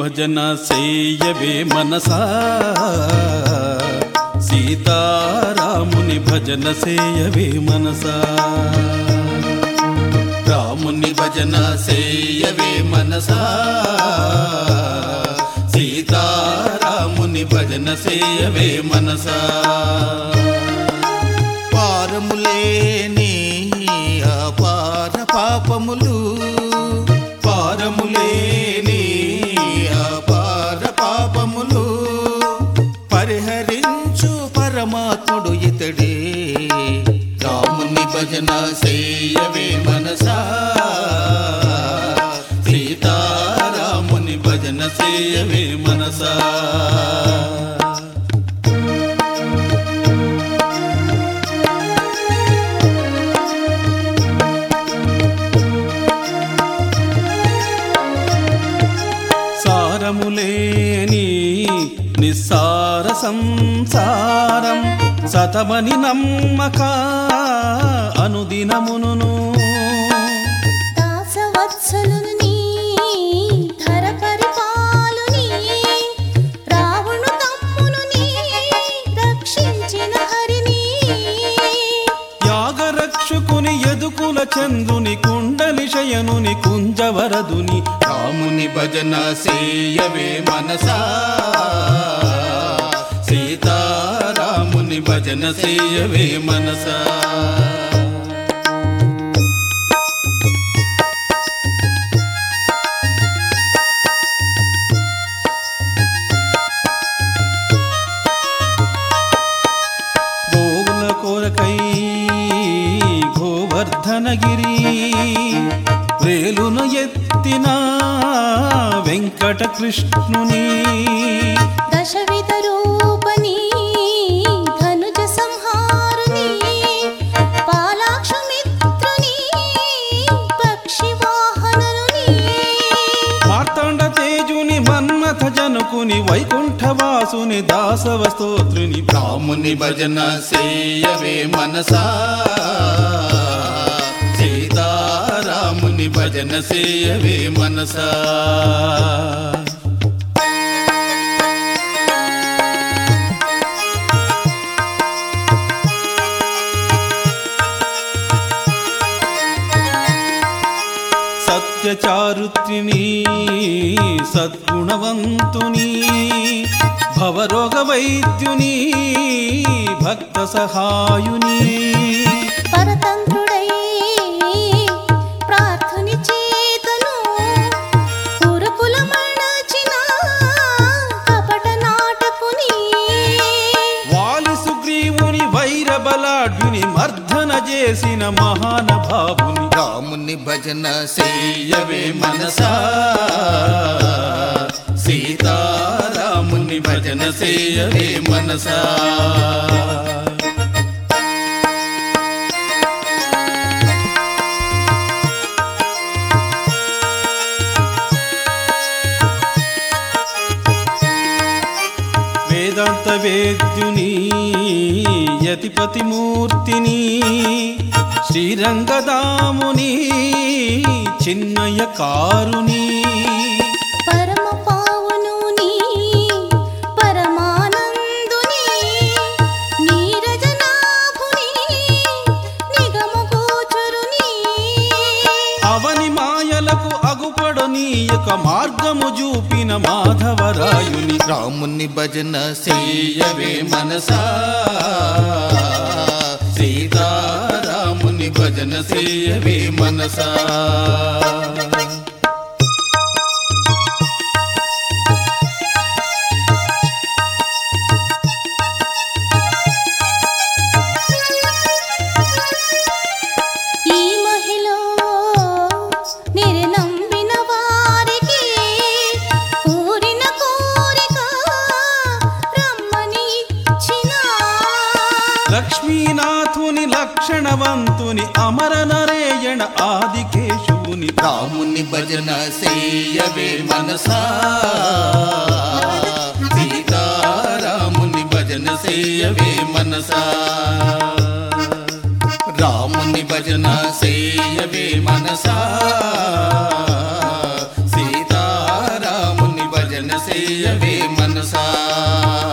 భజన సేయవే మనసా సీతారాముని భజన సేయవే మనసా రాముని భజన సేయవే మనసా సీతారాముని భజన సేయవే మనసా పారములేని అపార పాపములు పారములేని అపార పాపములు పరిహరించు పరమాత్ముడు ఇతడే రాముని భజన సేయవే మనసా సీతారాముని భజన సేయవే మనసా సారములేని నిస్సార సంసారం సతమని నమ్మక అనుదినమును దాసవత్సలుని నీ ధర పరిపాలుని రావణు తమ్మును నీ రక్షించిన హరిని యాగరక్షకుని యదుకుల చంద్రుని కుండలి శయనుని కుంజవరదుని రాముని భజన సేయవే మనసా సీతారాముని భజన సేయవే మనసా గోవుల కొరకై గోవర్ధనగిరి వేలును ఎత్తిన వెంకట కృష్ణుని దశవిధ రూపని ధనుజ సంహారుని పాలాక్షమిత్రుని పక్షి వాహనుని మార్తాండ తేజుని మన్మథ జనుకుని వైకుంఠవాసుని దాసవ స్తోత్రుని రాముని భజన సేయవే మనసా సీతారాముని భజన సేయవే మనసా సత్యచారుత్రిని సద్గుణవంతుని భవరోగ వైద్యుని భక్త సహాయుని పరతంత్రుడై ప్రార్థుని చేతను పురకుల మణచిన కపట నాటకుని వాలి సుగ్రీవుని వైరబలాఢ్యుని మర్దన చేసిన మహానుభావుని రాముని భజన సేయవే మనసా సీతారాముని భజన సేయవే మనసా వేదాంత వేద్యుని యతిపతి మూర్తిని శ్రీరంగదాముని చిన్నయ కారుని పరమ పావనుని పరమానందుని నీరజనాభుని నిగమ గోచరుని అవని మాయలకు అగుపడని యొక్క మార్గము చూపిన మాధవరాయుని రాముని భజన సేయవే మనసా సీతారాముని భజన సేయవే మనసా ఈ మహిళ నిరనంబిన వారికి కోరిన కోరిక రమ్మని ఇచ్చిన లక్ష్మీనాథుని లక్షణవంతుని అమర నరేయణ ఆదికేశవుని రాముని భజన సేయవే మనసా సీతారాముని భజన సేయవే మనసా రాముని భజన సేయవే మనసా సీతారాముని భజన సేయవే మనసా